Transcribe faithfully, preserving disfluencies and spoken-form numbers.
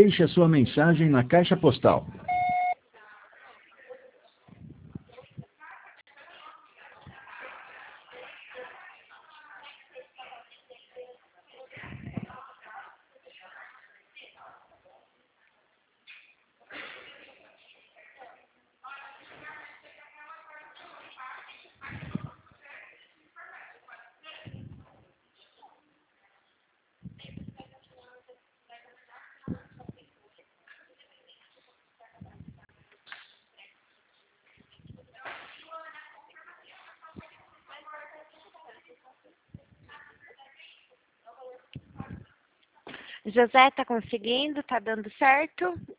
deixe a sua mensagem na caixa postal. José, tá conseguindo? Tá dando certo?